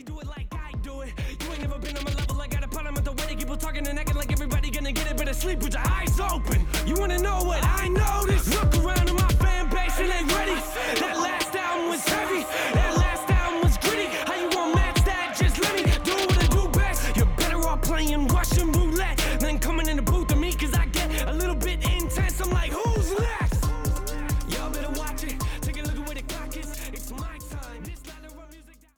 do it like I do it. You ain't never been on my level. I got a problem with the way they keep on talking and acting like everybody gonna get it. Better sleep with your eyes open.